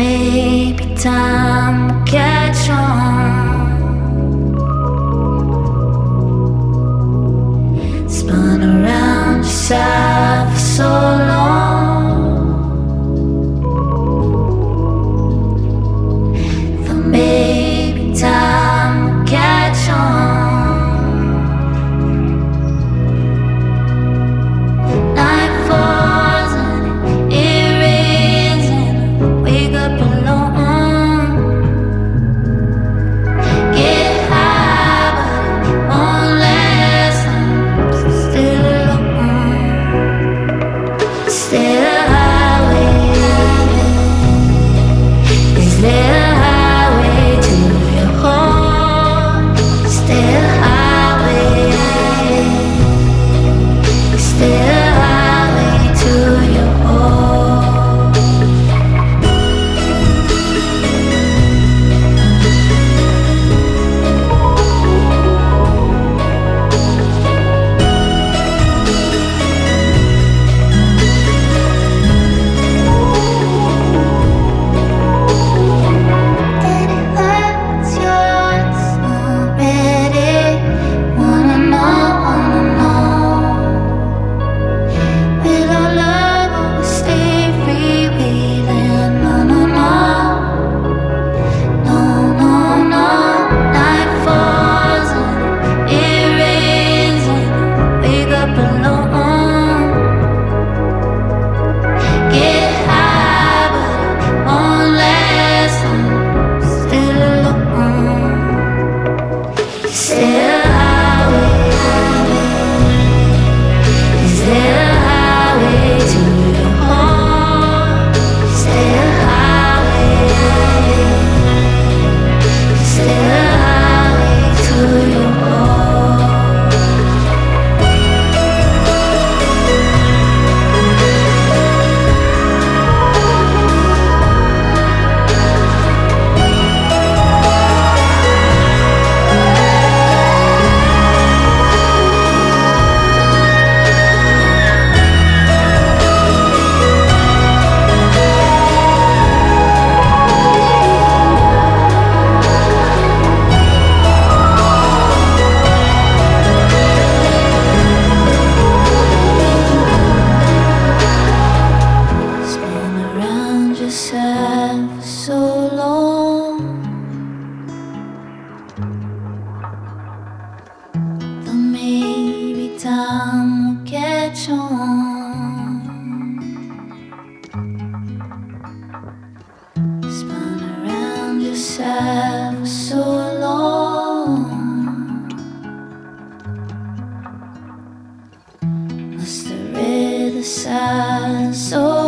maybe time will catch on. Spun around yourself for so long. Thought maybe time will catch on. Night falls and it rains and I wake up alone. Get high but it won't last. I'm still alone. Still a highway. Is there a highway to your home? Still a highway. Still a highway to your home. And it hurts yours already. Wanna know. Will our love always stay freewheeling? No. Night falls and it rains and I wake up alone. Get high but it won't last. I'm still alone. Still a highway. Is there a highway to your home? Still a highway. Still a highway to your home. Spin around yourself for so long. Thought maybe time will catch on. Spun around yourself for so long. Must have read the signs so